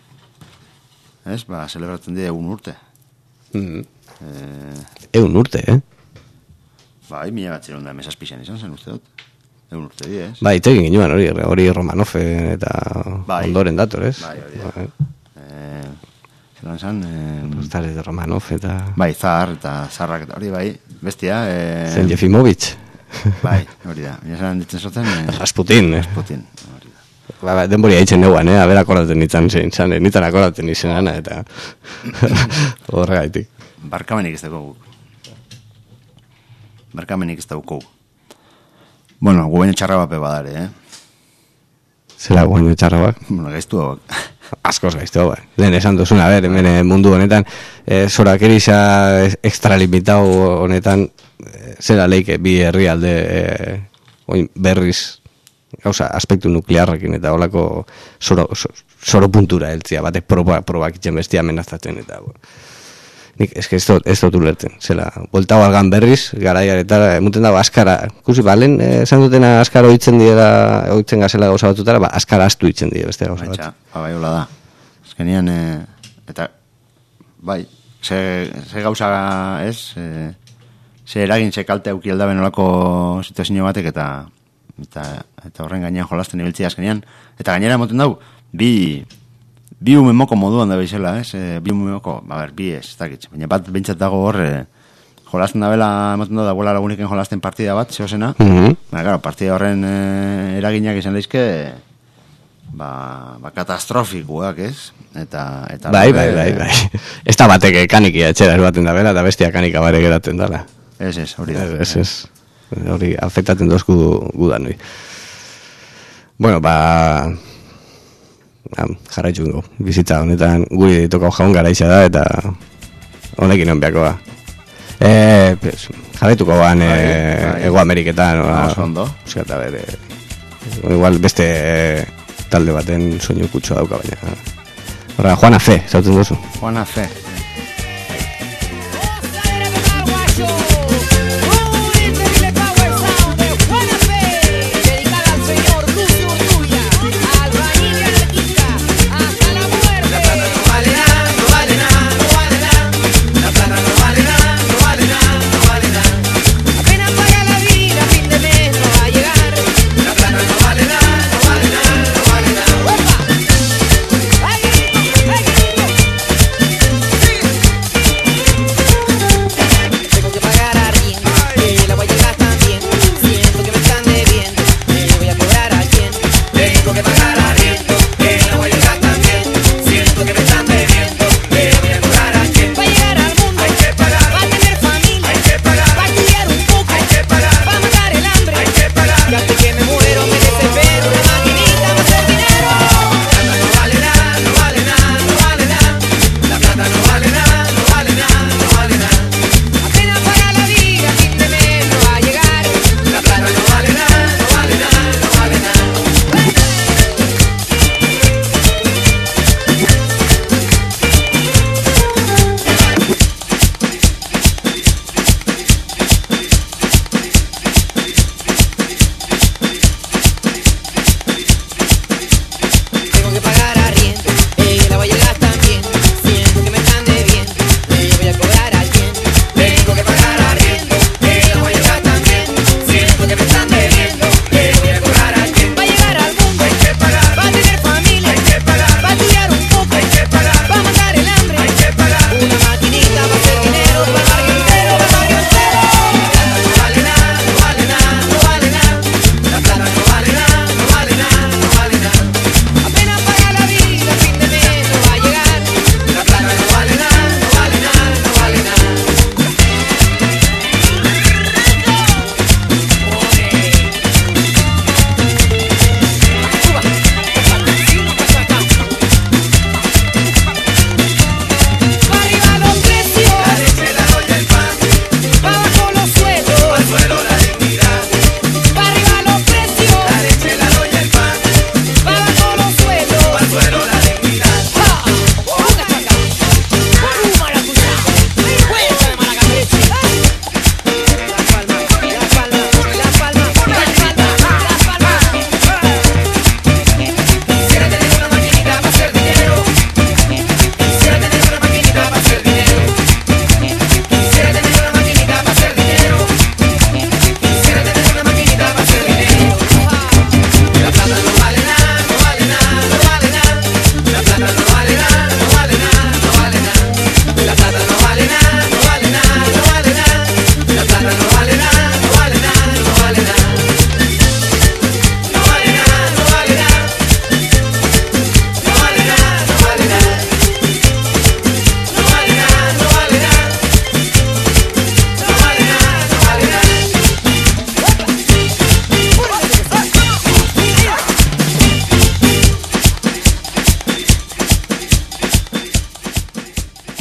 ez, ba, celebratzen dira egun urte. Mm. Eh, Egun urte, eh? bai, mila bat zerunda hamazazpixan izan zen uste dut. Egun urte di, ez? Bai, itegin ginoan hori, hori Romanofen eta Bai. ondoren dator, ez? Bai, hori da. Bai. Eh, zelan zan, eh, Postales de Romanov eta... bai, zahar eta zarrak eta hori, bai, bestia. Eh, Zen Jefimovic. Bai, hori da. Mila zan ditzen zoten... Eh, Rasputin, eh? Rasputin, hori da. Ba, ba, denbori haitzen neuan, eh? Aber akordaten nintzen zein zan, eh? Nitan akordaten izan eta... Horregaitik. Barkamenik ez dago guk. Barkamenik ez dago. Bueno, gu baino txarra bape badare, eh? Zela guaino txarra bak? Bueno, gaiztu hauak. Askoz gaiztu hau, lehen esan duzuna, ber, hemen eh, mundu honetan, eh, zorakerisa extralimitau honetan, eh, zera leike bi herrialde eh, oin berriz, gauza, aspektu nuklearrekin eta holako zoro, zoro puntura heltzia, batek proba, probak itxen bestia amenazatzen eta, bueno. Nik, eske ez dut, ez dut ulertzen, zela, boltau algan berriz, garaiaretara, emuten dago askara, kusi, balen, esan dutena askara oitzen diera, oitzen gazela gauza batutara, ba, askara astu itzen die beste gauza bat. Baitxa, ba, bai, hola da. Azkenian, eh, eta, bai, ze, ze gauza, ez, eh, ze eragin, ze kalte auki aldaben olako situazio batek, eta, eta, eta horren gainean jolasten ibiltzia azkenian, eta gainera emoten dau, bi, bi umemoko moduan da bezala, ez, e, bi umemoko, ba, ber, bi ez, ez dakit, baina bat bintzat dago hor, e, jolasten da bela, emoten da, dagoela laguniken jolasten partida bat, zehosena, Mhm. baina, claro, partida horren e, eraginak izan leizke, ba, ba katastrofikuak, ez, eta, eta Bai, lobe- bai, bai, bai. Ez da batek kanikia etxera baten da bela, eta bestia kanika bare geratzen dala. Ez, ez, hori da. Ez, ez. Hori afektatzen dozku gudan, hori. Bueno, ba... Am, jarraitu ingo, bizitza honetan guri tokau jaun garaixa da, eta honekin onbiakoa. E, pues, jarraituko ban e, bai. Ego Ameriketan, Oso ondo. Euskata bere, igual beste e, talde baten soinu kutxoa dauka baina. Horra, Juana Fe, zautzen duzu. Juana Fe. Ay,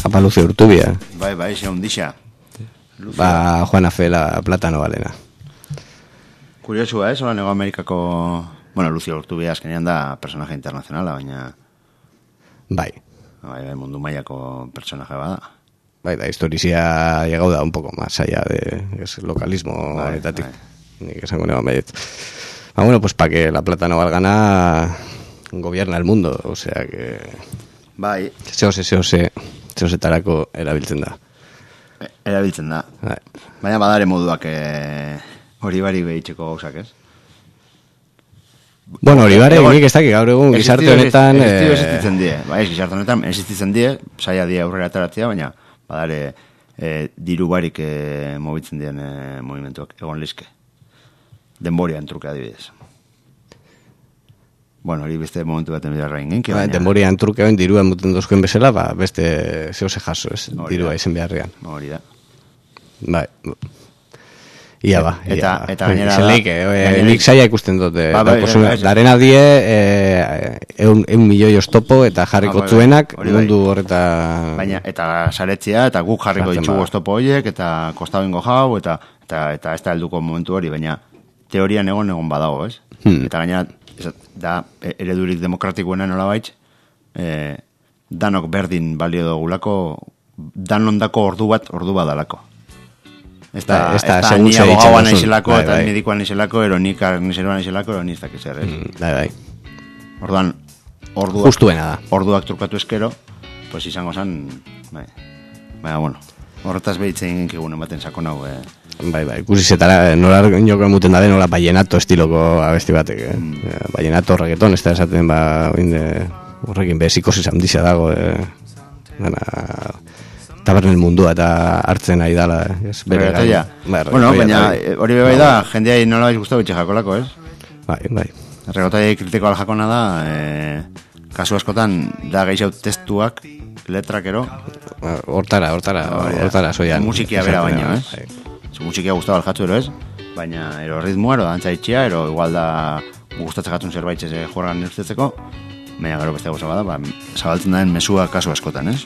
Apa Lucio Urtubia. Bai, bai, ze hundixa. Ba, Juana Fela Platano Balena. Kuriosua, eh, sola nego Amerikako... Bueno, Lucio Urtubia azkenean da personaje internacionala, baina... Bai. Bai, bai, mundu mailako personaje bada. Bai, da, historizia llegau da un poco más allá de es, localismo honetatik. Bai, nik esango nego maiet. Ah, bueno, pues para que la plata no valgana gobierna el mundo, o sea que... Bai. Zeose, zeose, zeosetarako erabiltzen da. E, erabiltzen da. Bai. Baina badare moduak eh, hori bari behitzeko gauzak, ez? Bueno, hori bare, nik ez dakik gaur egun gizarte honetan... Existio existitzen die, bai, ez gizarte honetan existitzen die, saia die aurrera ataratzea, baina badare eh, diru barik eh, mobitzen dien eh, movimentuak egon lizke. Denborian truke adibidez. Bueno, hori beste momentu baten bidea rain genki, baina... Denborian truke hain dirua muten dozkoen bezala, ba, beste zeose jaso, ez? Dirua izen beharrean. Hori da. Bai, ia ba, eta, ia. Eta gainera da... Leik, eh, nik saia ikusten dut. Ba, ba, Daren adie, eh, eun, eun milioi oztopo eta jarriko ba, zuenak, ba, mundu horreta... Baina, eta saretzia, eta guk jarriko ditxugu oztopo horiek, eta kostabengo jau, eta, eta, eta ez da helduko momentu hori, baina teorian egon egon badago, ez? Hmm. Eta gainera, ez, da eredurik demokratikoena nola baitz, eh, danok berdin balio dugulako, danondako ordu bat, ordu badalako. Ez da, ez da, ni abogaua naizelako, eta medikoa naizelako, ero nik arnizeroa naizelako, ero ni ez dakiz errez. Bai, bai. Orduan, orduak... Justuena da. Orduak trukatu eskero, pues izango zen, bai. Baina, bueno, horretaz behitzen genkegunen baten sakon hau, eh. Bai, bai, ikusi zetara, nola joko emuten da den, nola Vallenato estiloko abesti batek, eh? Mm. Vallenato reggaeton, ez da esaten, ba, oinde, horrekin bezikosis handizia dago, eh? Dana... Tabernen mundua eta hartzen nahi dala, ez? Bere gai. Bai, bueno, baina hori bai da, jendeai nola baiz guztu betxe jakolako, ez? Bai, bai. Regotai kritiko al jakona da, eh, kasu askotan, da geixau testuak, letrakero. Hortara, hortara, hortara, soian. Musikia bera baina, ez? Musikia guztu aljatzu ero, ez? Baina, ero ritmoa, ero dantza itxia, ero igual da gustatzen jatzun zerbait ez juergan nirtetzeko, baina gero beste goza bada, ba, zabaltzen daen mesua kasu askotan, ez?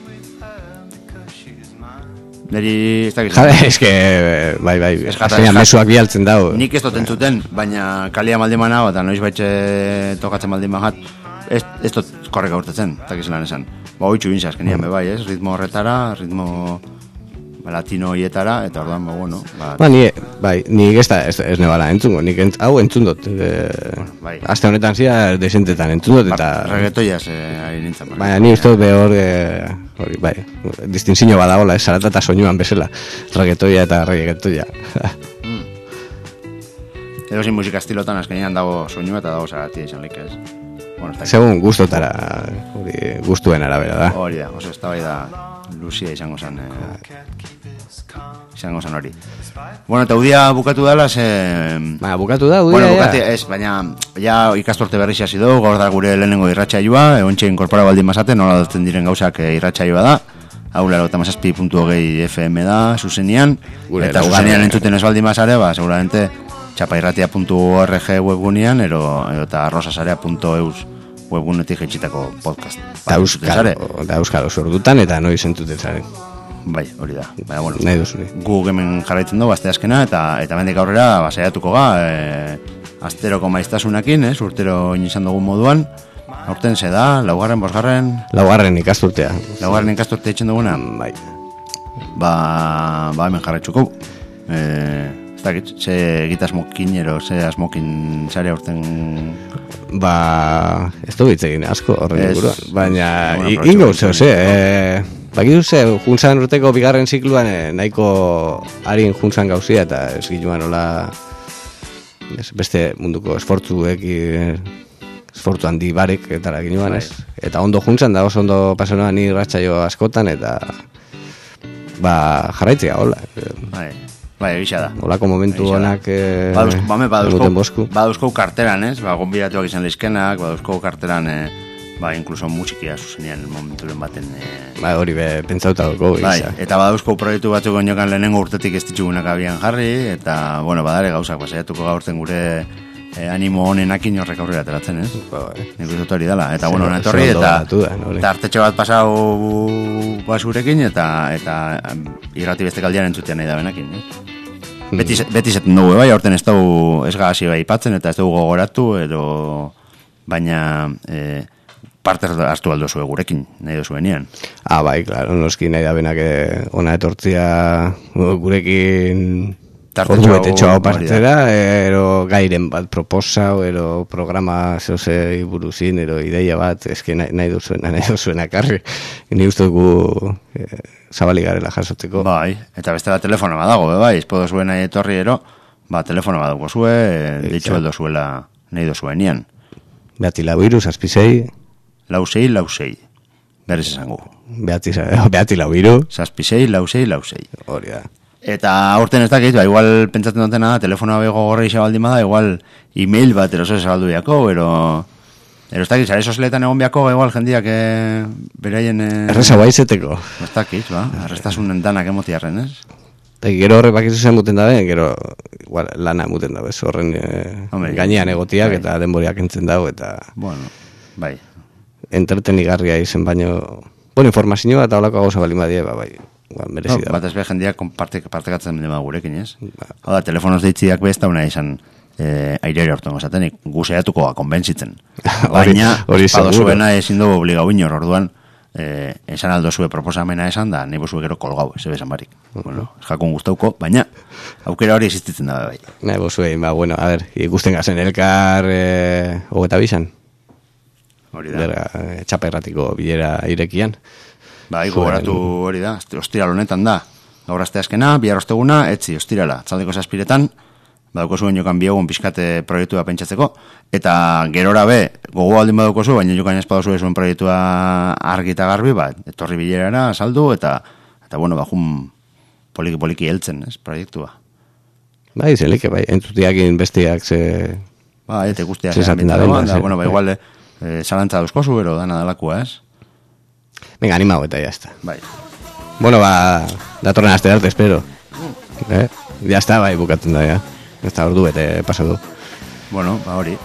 Neri ez dakiz. Jade, ez que, bai, bai, azkenean mesuak bialtzen dago. Nik ez toten zuten, baina kalia maldin hau, eta noiz baitxe tokatzen maldin manat, ez, ez tot korreka urtetzen, eta gizelan esan. Ba, hoitxu bintza, azkenean be bai, ez? Ritmo horretara, ritmo latino hietara, eta orduan, ba, bueno. Ba, ba ni, bai, nik ez da, ez, ez nebala entzungo, nik ent, hau entzundot. E, bai. Azte honetan zia, desentetan entzundot, eta... Ba, reggaetoiaz, eh, ari nintzen. Baina, ni uste behor, e, hori, bai, distinzio badagola, ez, zarata eta soinuan bezala, reggaetoia eta reggaetoia. mm. Edo zin musika estilotan, azkenean dago soinua eta dago zaratia izan lik, ez? Bueno, segun gustotara, hori, gustuen arabera da. Hori da, oso ez da bai da, luzia izango zen, eh, izango zen hori. Bueno, eta udia bukatu dala, ze... Ba, bukatu da, udia, bueno, bukati, ez, baina, ja, ikastorte berri xasi du, gaur da gure lehenengo irratsaioa, egontxe inkorpora baldin mazate, nola dutzen diren gauzak irratsaioa da, hau laro eta mazazpi puntu hogei F M da, zuzenian, gure eta zuzenian entzuten ez baldin mazare, ba, seguramente, txapairratia puntu org webgunean, ero, ero eta arrosasarea puntu eus webgunetik jetxitako podcast. Da euskal, da euskal oso ordutan eta noiz entuten zaren. Bai, hori da. Baina, bueno, nahi duzuri. Gu hemen jarraitzen dugu, azte azkena, eta, eta mendik aurrera, basaiatuko ga, e, azteroko maiztasunakin, ez, urtero inizan dugun moduan, aurten ze da, laugarren, bosgarren... Laugarren ikasturtea. Laugarren ikasturtea itxen duguna? Bai. Ba, ba hemen jarraitzuko. E, ez dakit, ze egitasmokin, ero, ze asmokin zare aurten... Ba, ez du bitzegin asko horren inguruan, baina ingo zeu ze, eh, bakitu ze, juntzan urteko bigarren zikluan eh, nahiko harin juntzan gauzia eta ez giluan hola ez, beste munduko esfortzuek esfortzu handi barek eta giluan ez, eta ondo juntzan da oso ondo pasanoan ni ratxaio askotan eta ba jarraitzea hola. Bai. Bai, egisa da. Olako momentu honak eh, baduzko, baduzko karteran, ez? Ba, gonbidatuak izan leizkenak, baduzko karteran, eh, ba, inkluso musikia zuzenean momenturen baten... Eh, ba, hori be, pentsauta dugu. Bai, eta baduzko proiektu batzuk onjokan lehenengo urtetik ez ditugunak abian jarri, eta, bueno, badare gauzak, basaiatuko gaurten gure e, animo honenakin horrek aurrera ateratzen, ez? Ba, nik dut hori dela. Eta, bueno, Zer- netorri, zer ondo eta, garatu da, no, eta artetxo bat pasau basurekin, eta, eta irrati beste kaldian entzutean nahi da benakin, ez? Beti, beti zeten dugu, bai, aurten ez dugu ez gazi bai ipatzen, eta ez dugu gogoratu, edo, baina e, parte hartu aldo zuen gurekin, nahi dozuenean. Ah, bai, klaro, noski nahi da benak eh, ona etortzia gurekin ordu bete txoa partzera, ero gairen bat proposau, ero programa zeose buruzin, ero ideia bat, eske nahi, nahi duzuena, nahi duzuena karri. Ni uste dugu eh, zabalik garela jasotzeko. Bai, eta beste da telefono bat dago, bai, izpodo zuen nahi etorri ero, ba, telefono bat dago zue, e, ditxu eldo zuela nahi dozuenian. Beati lau iru, zazpisei. Lausei, lausei. Berez esango. Beati, beati lau iru. Zazpisei, lausei, lausei. Hori da. Eta aurten ez dakit, ba, igual pentsatzen dutena da, telefonoa bego gorra izabaldin bada, igual email bat eroso ezabaldu biako, ero... Ero ez dakit, zare sozeletan egon biako, igual jendiak e, beraien... E, Erreza baizeteko. Ez dakit, ba, erreztasunen danak emotiarren, ez? Eta gero horre bakizu zen muten dabe, gero igual, lana muten dabe, horren e, gainean egotiak bai. Eta denboriak entzen dago, eta... Bueno, bai. Entretenigarria izen baino... Bueno, informazioa eta holako gauza bali badie, ba, bai. Igual, merezi no, da. Bat ez behar jendeak partekatzen dema gurekin, ez? Ba. Hau da, telefonoz deitziak bez, dauna izan e, aireari hortu gozatenik, guzeatuko ga, konbentzitzen. Baina, espado zuena ezin dugu obligau inor, orduan, e, esan aldo zue proposamena esan da, nahi bozue gero kolgau, ez bezan barik. Uh-huh. Bueno, ez jakun guztauko, baina, aukera hori existitzen da, bai. Nahi bozue, ba, bueno, a ver, ikusten gazen elkar e, hogeta bisan. Hori da. Berga, e, txaperratiko bilera irekian. Bai, gogoratu hori da, ostiral honetan da. Gaur aste azkena, bihar osteguna, etzi, ostirala. Txaldeko zazpiretan, badauko zuen jokan biogun pizkate proiektua pentsatzeko, eta gerora be, gogo aldin badauko zu, baina jokan espada zuen proiektua argi eta garbi, ba, etorri bilerara, saldu, eta, eta bueno, bajun poliki-poliki heltzen, ez, proiektua. Bai, zelike, bai, entzutiakin bestiak ze... Ba, eta guztiak. Ze esaten da dena, da, bueno, ba, igual, eh, salantza dauzkozu, ero dana dalakua, ez? Venga, animau eta ya está. Bai. Bueno, ba, datorren aste arte, espero. Eh? Ya está, bai, bukatzen da, ya. Ez da, ordu bete pasatu. Bueno, ba, hori.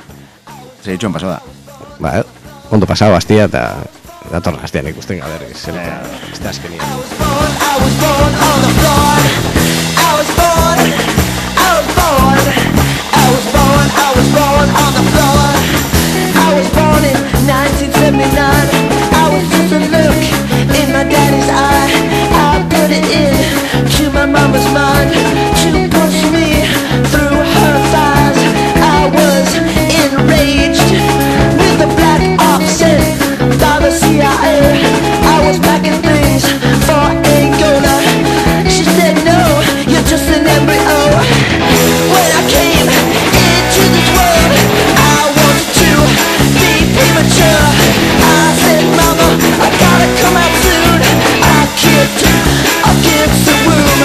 Zer ditxon pasada. Ba, ondo pasau astia eta datorren astean ikusten gaber. Zeleta, ez da azkenia. I was born on the floor. I was born, I was born. I was born, I was born on the floor. I was born in nineteen seventy-nine. I was just a look in my daddy's eye. I put it in to my mama's mind to push me through her thighs. I was enraged with the black ops sent by the C I A. I was packing things for Angola. She said no, you're just an embryo. When I came into this world, I wanted to be premature. I said, Mama, I gotta come out soon. I kicked against the room.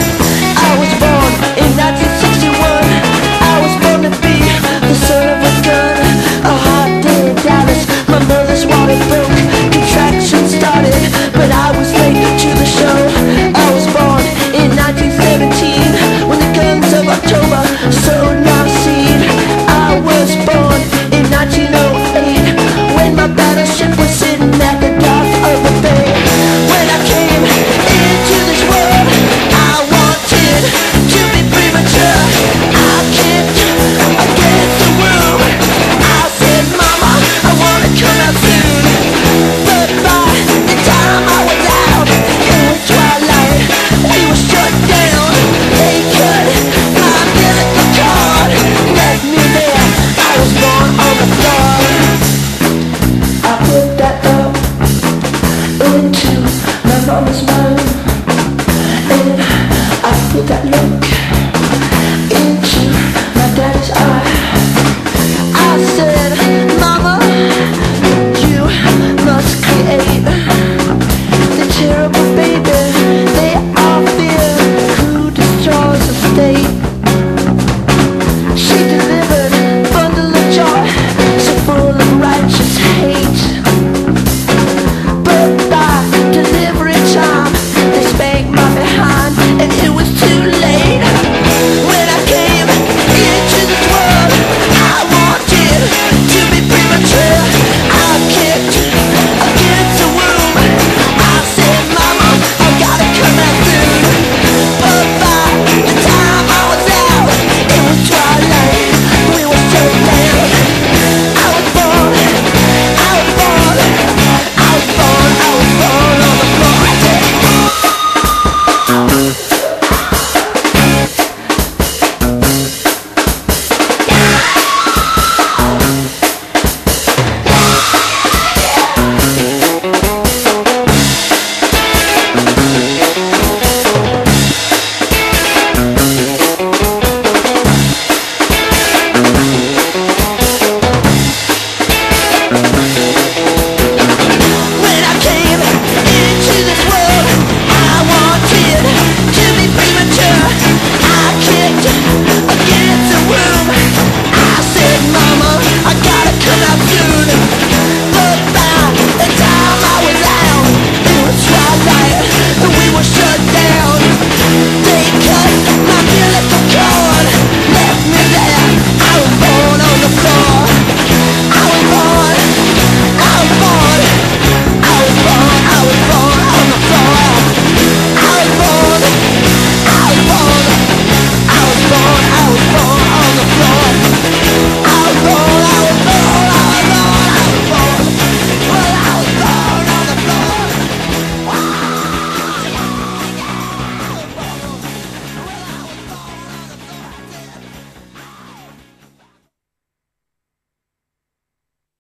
I was born in nineteen sixty-one. I was born to be the son of a gun. A hot day in Dallas, my mother's water broke. Contraction started, but I was late to the show. I was born in nineteen seventeen when the guns of October sowed my seed. I was born in nineteen oh eight when my battleship was sitting at the dock of the bay. When I came into this world, I wanted to be premature. I kicked against the room. I said, Mama, I wanna come out soon. But by the time I was out, it was twilight. We were shut down. They cut my umbilical cord, left me there. I was born on the floor. I put that up into my mama's mind, and I put that look into my daddy's eye. I said, Mama, you must create the terrible